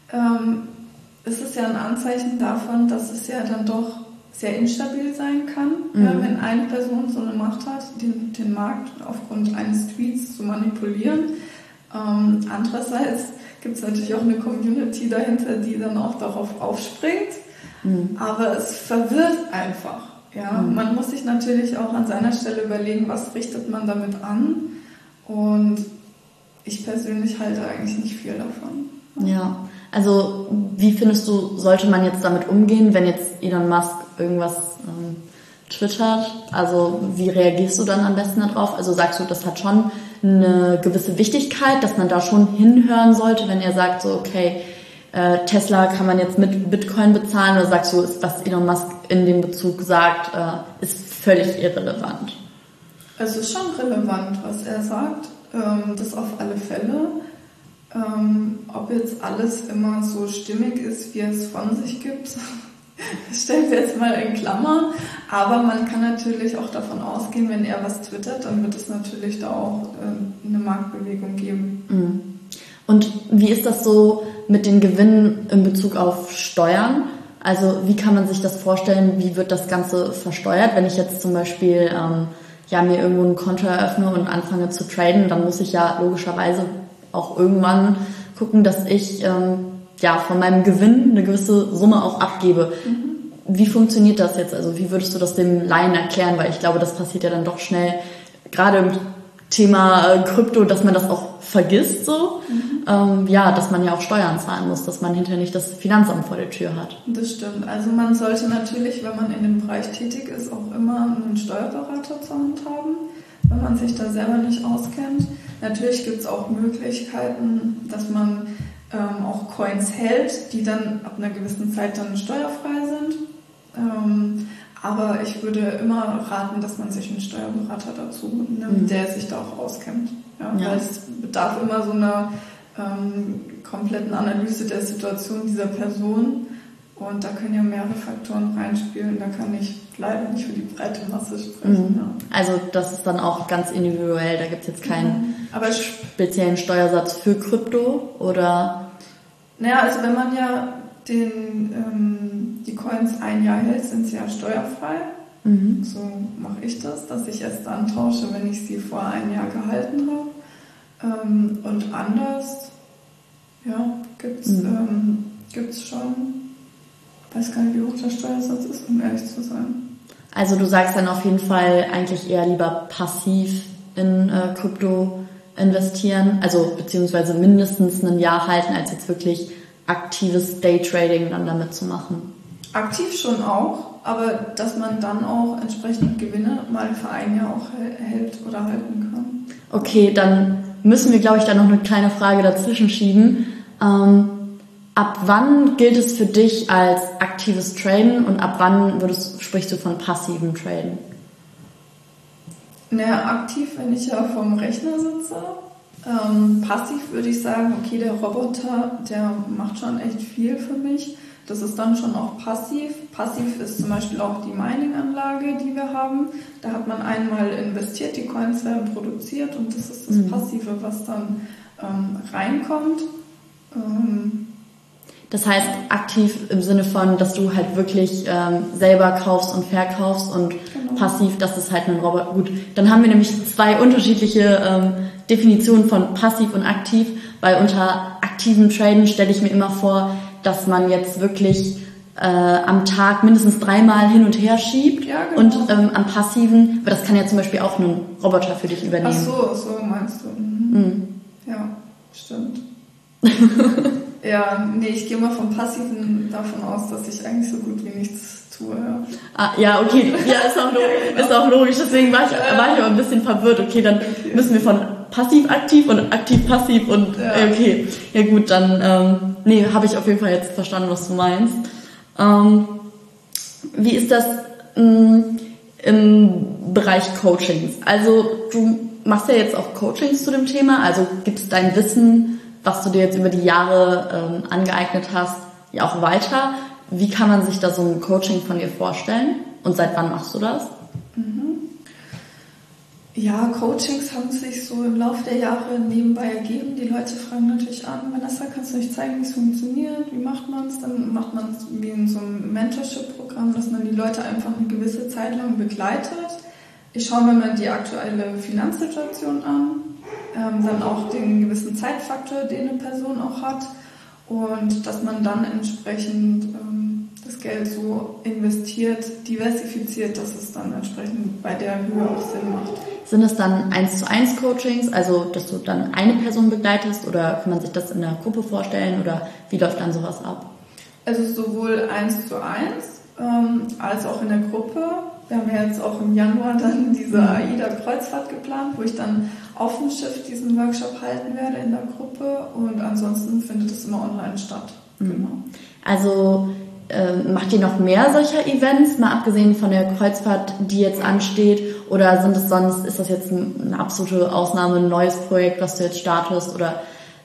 ist es ja ein Anzeichen davon, dass es ja dann doch sehr instabil sein kann, wenn eine Person so eine Macht hat, den Markt aufgrund eines Tweets zu manipulieren. Andererseits gibt es natürlich auch eine Community dahinter, die dann auch darauf aufspringt, aber es verwirrt einfach. Ja? Man muss sich natürlich auch an seiner Stelle überlegen, was richtet man damit an, und ich persönlich halte eigentlich nicht viel davon. Ja, also wie findest du, sollte man jetzt damit umgehen, wenn jetzt Elon Musk irgendwas twittert? Also wie reagierst du dann am besten darauf? Also sagst du, das hat schon eine gewisse Wichtigkeit, dass man da schon hinhören sollte, wenn er sagt so, okay, Tesla kann man jetzt mit Bitcoin bezahlen, oder sagst du, was Elon Musk in dem Bezug sagt, ist völlig irrelevant? Es ist schon relevant, was er sagt, das auf alle Fälle. Ob jetzt alles immer so stimmig ist, wie es von sich gibt, das stellen wir jetzt mal in Klammer. Aber man kann natürlich auch davon ausgehen, wenn er was twittert, dann wird es natürlich da auch eine Marktbewegung geben. Und wie ist das so mit den Gewinnen in Bezug auf Steuern? Also wie kann man sich das vorstellen, wie wird das Ganze versteuert? Wenn ich jetzt zum Beispiel mir irgendwo ein Konto eröffne und anfange zu traden, dann muss ich ja logischerweise auch irgendwann gucken, dass ich von meinem Gewinn eine gewisse Summe auch abgebe. Wie funktioniert das jetzt? Also wie würdest du das dem Laien erklären? Weil ich glaube, das passiert ja dann doch schnell, gerade im Thema Krypto, dass man das auch vergisst so. Dass man ja auch Steuern zahlen muss, dass man hinterher nicht das Finanzamt vor der Tür hat. Das stimmt. Also man sollte natürlich, wenn man in dem Bereich tätig ist, auch immer einen Steuerberater zur Hand haben, wenn man sich da selber nicht auskennt. Natürlich gibt es auch Möglichkeiten, dass man auch Coins hält, die dann ab einer gewissen Zeit dann steuerfrei sind. Aber ich würde immer raten, dass man sich einen Steuerberater dazu nimmt, der sich da auch auskennt. Weil es bedarf immer so einer kompletten Analyse der Situation dieser Person. Und da können ja mehrere Faktoren reinspielen. Da kann ich leider nicht für die breite Masse sprechen. Also das ist dann auch ganz individuell. Da gibt es jetzt keinen speziellen Steuersatz für Krypto, oder? Naja, also wenn man ja die Coins ein Jahr hält, sind sie ja steuerfrei. So mache ich das, dass ich erst dann tausche, wenn ich sie vor einem Jahr gehalten habe. Und anders, gibt's schon, weiß gar nicht, wie hoch der Steuersatz ist, um ehrlich zu sein. Also du sagst dann auf jeden Fall eigentlich eher lieber passiv in Krypto investieren, also beziehungsweise mindestens ein Jahr halten, als jetzt wirklich aktives Daytrading dann damit zu machen. Aktiv schon auch, aber dass man dann auch entsprechend Gewinne mal für ein Jahr auch hält oder halten kann. Okay, dann müssen wir, glaube ich, da noch eine kleine Frage dazwischen schieben. Ab wann gilt es für dich als aktives Traden und ab wann sprichst du von passivem Traden? Naja, aktiv, wenn ich ja vom Rechner sitze. Passiv würde ich sagen, okay, der Roboter, der macht schon echt viel für mich. Das ist dann schon auch passiv. Passiv ist zum Beispiel auch die Mining-Anlage, die wir haben. Da hat man einmal investiert, die Coins werden produziert und das ist das Passive, was dann reinkommt. Das heißt aktiv im Sinne von, dass du halt wirklich selber kaufst und verkaufst und passiv, das ist halt ein Roboter. Gut, dann haben wir nämlich zwei unterschiedliche Definitionen von passiv und aktiv, weil unter aktivem Traden stelle ich mir immer vor, dass man jetzt wirklich am Tag mindestens 3-mal hin und her schiebt. Ja, genau. Und am passiven, weil das kann ja zum Beispiel auch ein Roboter für dich übernehmen. Ach so meinst du. Ja, stimmt. Ich gehe mal vom Passiven davon aus, dass ich eigentlich so gut wie nichts tue. Ja, okay. Ja, ist auch logisch. Deswegen war ich aber ein bisschen verwirrt. Okay, dann müssen wir von passiv-aktiv und aktiv-passiv und okay. Ja gut, dann habe ich auf jeden Fall jetzt verstanden, was du meinst. Wie ist das im Bereich Coachings? Also du machst ja jetzt auch Coachings zu dem Thema, also gibst dein Wissen, was du dir jetzt über die Jahre angeeignet hast, ja auch weiter. Wie kann man sich da so ein Coaching von dir vorstellen und seit wann machst du das? Ja, Coachings haben sich so im Laufe der Jahre nebenbei ergeben. Die Leute fragen natürlich an, Vanessa, kannst du nicht zeigen, wie es funktioniert? Wie macht man es? Dann macht man es wie in so einem Mentorship-Programm, dass man die Leute einfach eine gewisse Zeit lang begleitet. Ich schaue mir mal die aktuelle Finanzsituation an, dann auch den gewissen Zeitfaktor, den eine Person auch hat und dass man dann entsprechend das Geld so investiert, diversifiziert, dass es dann entsprechend bei der Höhe auch Sinn macht. Sind das dann 1:1 Coachings, also dass du dann eine Person begleitest oder kann man sich das in einer Gruppe vorstellen oder wie läuft dann sowas ab? Also sowohl 1:1 als auch in der Gruppe. Wir haben ja jetzt auch im Januar dann diese AIDA-Kreuzfahrt geplant, wo ich dann auf dem Schiff diesen Workshop halten werde in der Gruppe und ansonsten findet es immer online statt. Genau. Also macht ihr noch mehr solcher Events, mal abgesehen von der Kreuzfahrt, die jetzt ansteht, oder ist das jetzt eine absolute Ausnahme, ein neues Projekt, was du jetzt startest, oder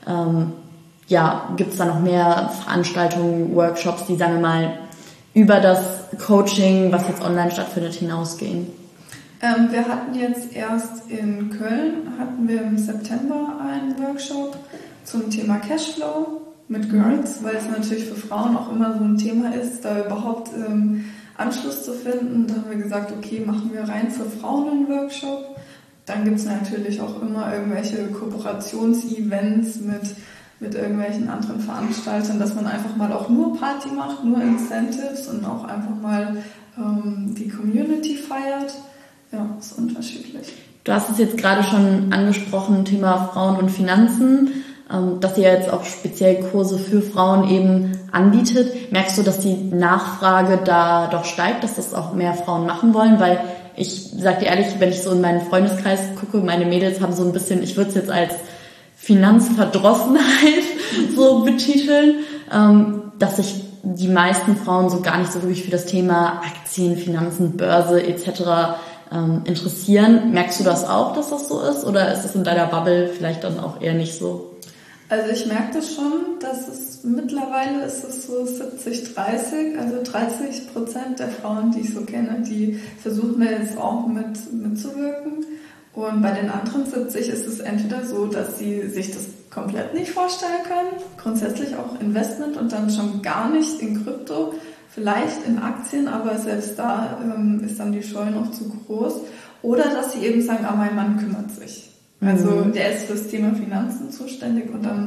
gibt es da noch mehr Veranstaltungen, Workshops, die, sagen wir mal, über das Coaching, was jetzt online stattfindet, hinausgehen? Wir hatten jetzt erst in Köln, im September einen Workshop zum Thema Cashflow mit Girls, weil es natürlich für Frauen auch immer so ein Thema ist, da überhaupt Anschluss zu finden. Da haben wir gesagt, okay, machen wir rein für Frauen einen Workshop. Dann gibt es natürlich auch immer irgendwelche Kooperationsevents mit irgendwelchen anderen Veranstaltern, dass man einfach mal auch nur Party macht, nur Incentives und auch einfach mal die Community feiert. Ja, ist unterschiedlich. Du hast es jetzt gerade schon angesprochen, Thema Frauen und Finanzen, dass ihr jetzt auch speziell Kurse für Frauen eben anbietet. Merkst du, dass die Nachfrage da doch steigt, dass das auch mehr Frauen machen wollen? Weil ich sag dir ehrlich, wenn ich so in meinen Freundeskreis gucke, meine Mädels haben so ein bisschen, ich würde es jetzt als Finanzverdrossenheit so betiteln, dass sich die meisten Frauen so gar nicht so wirklich für das Thema Aktien, Finanzen, Börse etc. interessieren. Merkst du das auch, dass das so ist? Oder ist es in deiner Bubble vielleicht dann auch eher nicht so? Also ich merke das schon, dass es mittlerweile ist es so 70-30, also 30% der Frauen, die ich so kenne, die versuchen da jetzt auch mitzuwirken. Und bei den anderen 70 ist es entweder so, dass sie sich das komplett nicht vorstellen können, grundsätzlich auch Investment und dann schon gar nicht in Krypto, vielleicht in Aktien, aber selbst da ist dann die Scheu noch zu groß. Oder dass sie eben sagen, mein Mann kümmert sich. Also der ist für das Thema Finanzen zuständig und dann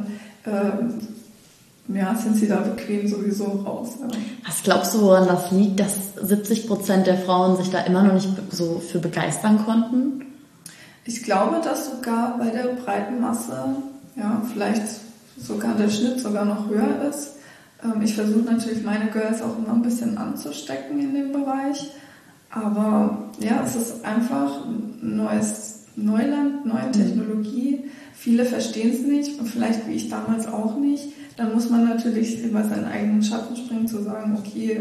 sind sie da bequem sowieso raus. Ja. Was glaubst du, woran das liegt, dass 70% der Frauen sich da immer noch nicht so für begeistern konnten? Ich glaube, dass sogar bei der breiten Masse, vielleicht sogar der Schnitt sogar noch höher ist. Ich versuche natürlich meine Girls auch immer ein bisschen anzustecken in dem Bereich. Aber es ist einfach neues Neuland, neue Technologie. Viele verstehen es nicht und vielleicht wie ich damals auch nicht. Dann muss man natürlich über seinen eigenen Schatten springen, zu sagen, okay,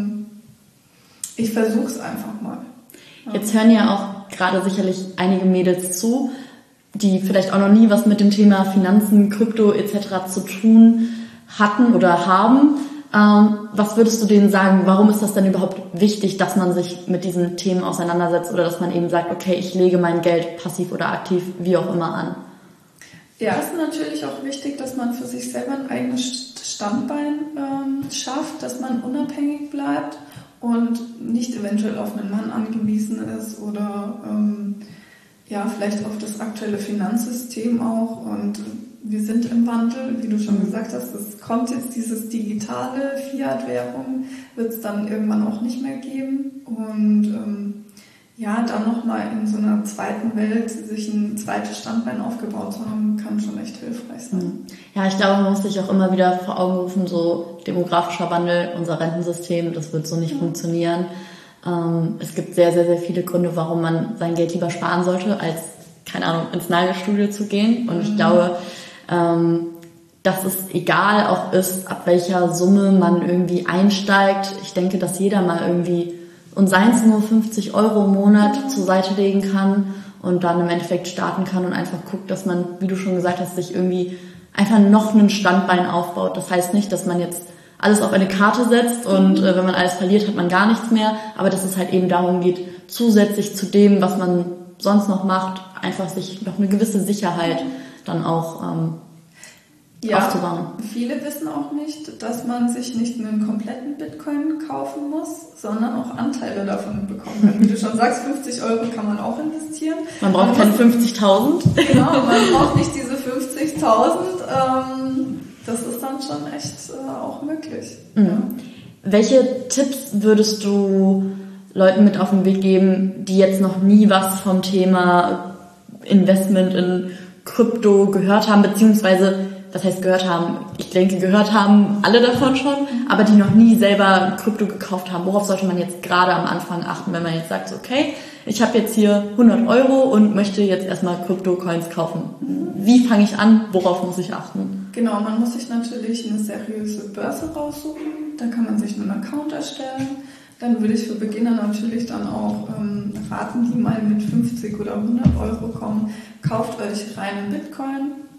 ich versuche es einfach mal. Jetzt hören ja auch gerade sicherlich einige Mädels zu, die vielleicht auch noch nie was mit dem Thema Finanzen, Krypto etc. zu tun hatten oder haben. Was würdest du denen sagen, warum ist das denn überhaupt wichtig, dass man sich mit diesen Themen auseinandersetzt oder dass man eben sagt, okay, ich lege mein Geld passiv oder aktiv, wie auch immer an? Ja, es ist natürlich auch wichtig, dass man für sich selber ein eigenes Standbein schafft, dass man unabhängig bleibt und nicht eventuell auf einen Mann angewiesen ist oder vielleicht auf das aktuelle Finanzsystem auch. Und wir sind im Wandel, wie du schon gesagt hast, es kommt jetzt dieses digitale Fiat-Währung, wird es dann irgendwann auch nicht mehr geben. Und dann nochmal in so einer zweiten Welt sich ein zweites Standbein aufgebaut zu haben, kann schon echt hilfreich sein. Ja, ich glaube, man muss sich auch immer wieder vor Augen rufen, so demografischer Wandel, unser Rentensystem, das wird so nicht funktionieren. Es gibt sehr, sehr, sehr viele Gründe, warum man sein Geld lieber sparen sollte, als, keine Ahnung, ins Nagelstudio zu gehen. Und ich glaube, dass es egal auch ist, ab welcher Summe man irgendwie einsteigt. Ich denke, dass jeder mal irgendwie, und seien es nur 50 € im Monat, zur Seite legen kann und dann im Endeffekt starten kann und einfach guckt, dass man, wie du schon gesagt hast, sich irgendwie einfach noch einen Standbein aufbaut. Das heißt nicht, dass man jetzt alles auf eine Karte setzt und wenn man alles verliert, hat man gar nichts mehr. Aber dass es halt eben darum geht, zusätzlich zu dem, was man sonst noch macht, einfach sich noch eine gewisse Sicherheit dann auch aufzubauen. Viele wissen auch nicht, dass man sich nicht einen kompletten Bitcoin kaufen muss, sondern auch Anteile davon bekommen kann. Wie du schon sagst, 50 € kann man auch investieren. Man braucht keine 50.000. Genau, man braucht nicht diese 50.000. Das ist dann schon echt auch möglich. Mhm. Ja. Welche Tipps würdest du Leuten mit auf den Weg geben, die jetzt noch nie was vom Thema Investment in Krypto gehört haben, beziehungsweise, was heißt gehört haben? Ich denke, gehört haben alle davon schon, aber die noch nie selber Krypto gekauft haben. Worauf sollte man jetzt gerade am Anfang achten, wenn man jetzt sagt, okay, ich habe jetzt hier 100 € und möchte jetzt erstmal Krypto-Coins kaufen. Wie fange ich an? Worauf muss ich achten? Genau, man muss sich natürlich eine seriöse Börse raussuchen. Da kann man sich einen Account erstellen. Dann würde ich für Beginner natürlich dann auch raten, die mal mit 50 oder 100 € kommen. Kauft euch reinen Bitcoin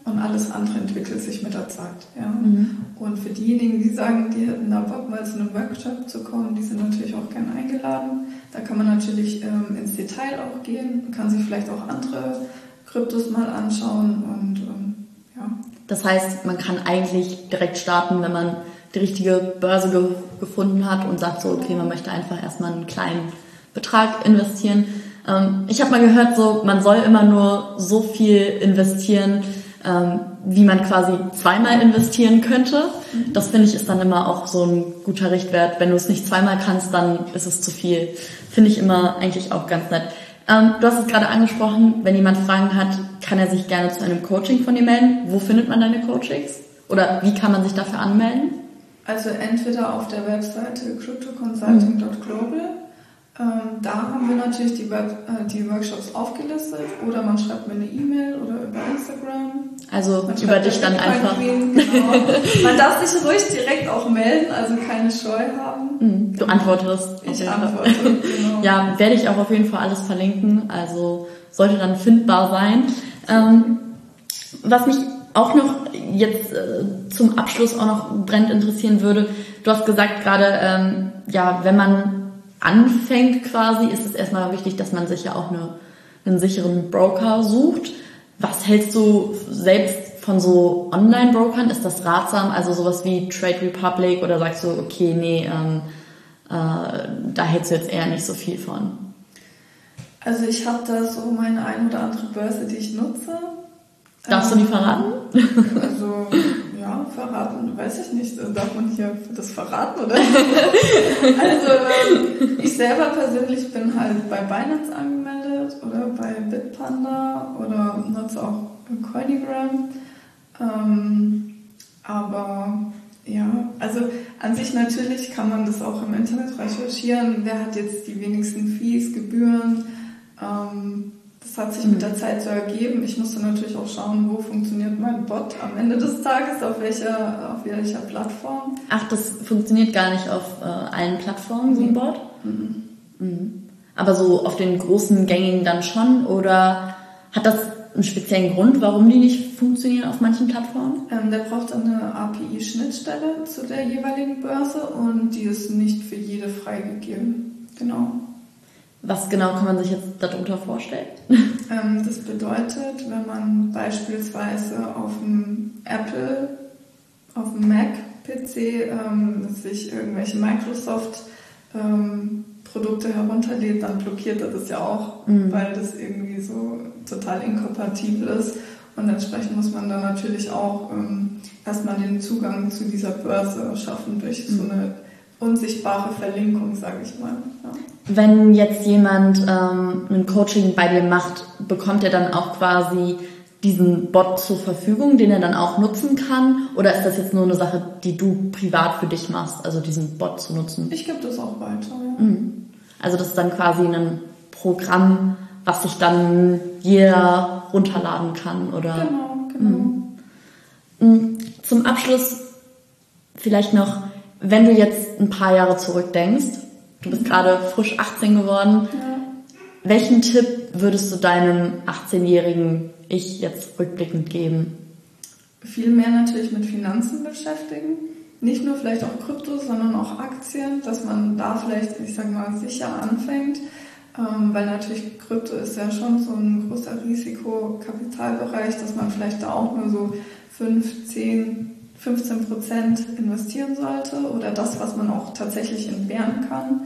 Und alles andere entwickelt sich mit der Zeit. Ja. Und für diejenigen, die sagen, die hätten da Bock, mal zu einem Workshop zu kommen, die sind natürlich auch gern eingeladen. Da kann man natürlich ins Detail auch gehen, kann sich vielleicht auch andere Kryptos mal anschauen und ja. Das heißt, man kann eigentlich direkt starten, wenn man die richtige Börse gefunden hat und sagt so, okay, man möchte einfach erstmal einen kleinen Betrag investieren. Ich habe mal gehört, so man soll immer nur so viel investieren, wie man quasi zweimal investieren könnte. Das finde ich ist dann immer auch so ein guter Richtwert. Wenn du es nicht zweimal kannst, dann ist es zu viel. Finde ich immer eigentlich auch ganz nett. Du hast es gerade angesprochen, wenn jemand Fragen hat, kann er sich gerne zu einem Coaching von dir melden. Wo findet man deine Coachings? Oder wie kann man sich dafür anmelden? Also entweder auf der Webseite cryptoconsulting.global. Da haben wir natürlich die Workshops aufgelistet oder man schreibt mir eine E-Mail oder über Instagram. Also über dich dann einfach. Genau. Man darf sich ruhig direkt auch melden, also keine Scheu haben. Du antwortest. Ich antworte, genau. Ja, werde ich auch auf jeden Fall alles verlinken, also sollte dann findbar sein. Was mich auch noch jetzt zum Abschluss auch noch brennend interessieren würde, du hast gesagt gerade, wenn man anfängt quasi, ist es erstmal wichtig, dass man sich ja auch einen sicheren Broker sucht. Was hältst du selbst von so Online-Brokern? Ist das ratsam? Also sowas wie Trade Republic oder sagst du, okay, nee, da hältst du jetzt eher nicht so viel von? Also ich habe da so meine ein oder andere Börse, die ich nutze. Darfst du die verraten? Also, ja, verraten, weiß ich nicht. Darf man hier das verraten, oder? Also, ich selber persönlich bin halt bei Binance angemeldet oder bei Bitpanda oder nutze auch Coinigram. Aber, ja, also an sich natürlich kann man das auch im Internet recherchieren. Wer hat jetzt die wenigsten Fees, Gebühren? Das hat sich mit der Zeit so ergeben. Ich musste natürlich auch schauen, wo funktioniert mein Bot am Ende des Tages, auf welcher Plattform. Ach, das funktioniert gar nicht auf allen Plattformen, so ein Bot? Aber so auf den großen gängigen dann schon? Oder hat das einen speziellen Grund, warum die nicht funktionieren auf manchen Plattformen? Der braucht eine API-Schnittstelle zu der jeweiligen Börse und die ist nicht für jede freigegeben. Genau. Was genau kann man sich jetzt darunter vorstellen? Das bedeutet, wenn man beispielsweise auf dem Mac-PC sich irgendwelche Microsoft-Produkte herunterlädt, dann blockiert er das ja auch, weil das irgendwie so total inkompatibel ist. Und entsprechend muss man dann natürlich auch erstmal den Zugang zu dieser Börse schaffen durch so eine unsichtbare Verlinkung, sage ich mal. Ja. Wenn jetzt jemand ein Coaching bei dir macht, bekommt er dann auch quasi diesen Bot zur Verfügung, den er dann auch nutzen kann? Oder ist das jetzt nur eine Sache, die du privat für dich machst, also diesen Bot zu nutzen? Ich gebe das auch weiter, ja. Also das ist dann quasi ein Programm, was sich dann jeder runterladen kann, oder? Genau. Zum Abschluss vielleicht noch, wenn du jetzt ein paar Jahre zurückdenkst, du bist gerade frisch 18 geworden, welchen Tipp würdest du deinem 18-jährigen Ich jetzt rückblickend geben? Viel mehr natürlich mit Finanzen beschäftigen. Nicht nur vielleicht auch Krypto, sondern auch Aktien, dass man da vielleicht, ich sag mal, sicher anfängt. Weil natürlich Krypto ist ja schon so ein großer Risikokapitalbereich, dass man vielleicht da auch nur so 15% investieren sollte oder das, was man auch tatsächlich entbehren kann.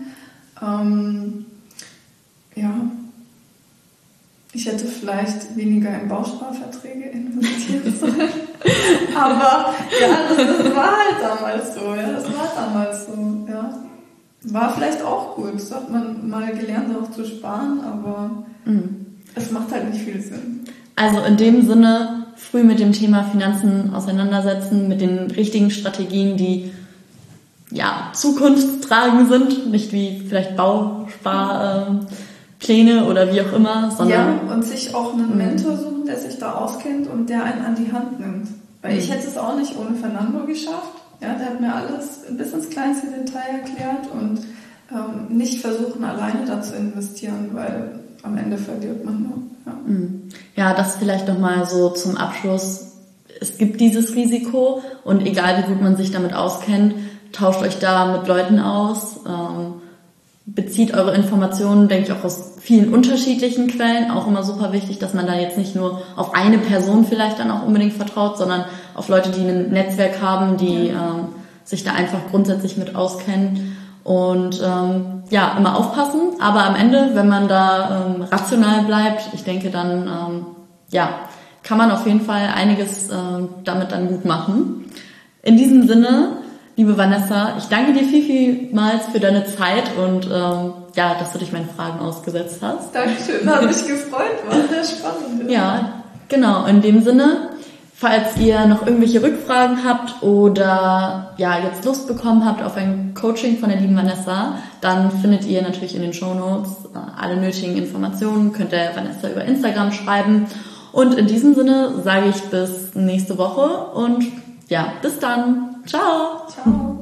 Ich hätte vielleicht weniger in Bausparverträge investieren sollen. Aber ja, das war halt damals so. Ja. War vielleicht auch gut. Das hat man mal gelernt, auch zu sparen, aber es macht halt nicht viel Sinn. Also in dem Sinne, früh mit dem Thema Finanzen auseinandersetzen, mit den richtigen Strategien, die zukunftstragend sind, nicht wie vielleicht Bausparpläne oder wie auch immer, sondern... Ja, und sich auch einen Mentor suchen, der sich da auskennt und der einen an die Hand nimmt. Weil ich hätte es auch nicht ohne Fernando geschafft. Ja, der hat mir alles bis ins kleinste Detail erklärt und nicht versuchen, alleine da zu investieren, weil am Ende verliert man nur. Ja, das vielleicht nochmal so zum Abschluss. es gibt dieses Risiko und egal wie gut man sich damit auskennt, tauscht euch da mit Leuten aus, bezieht eure Informationen, denke ich, auch aus vielen unterschiedlichen Quellen. Auch immer super wichtig, dass man da jetzt nicht nur auf eine Person vielleicht dann auch unbedingt vertraut, sondern auf Leute, die ein Netzwerk haben, die sich da einfach grundsätzlich mit auskennen. Und immer aufpassen. Aber am Ende, wenn man da rational bleibt, ich denke, dann kann man auf jeden Fall einiges damit dann gut machen. In diesem Sinne, liebe Vanessa, ich danke dir vielmals für deine Zeit und dass du dich meinen Fragen ausgesetzt hast. Dankeschön, hat mich gefreut, war sehr spannend. Ja, genau. In dem Sinne, falls ihr noch irgendwelche Rückfragen habt oder jetzt Lust bekommen habt auf ein Coaching von der lieben Vanessa, dann findet ihr natürlich in den Shownotes alle nötigen Informationen, könnt ihr Vanessa über Instagram schreiben. Und in diesem Sinne sage ich bis nächste Woche und bis dann. Ciao. Ciao.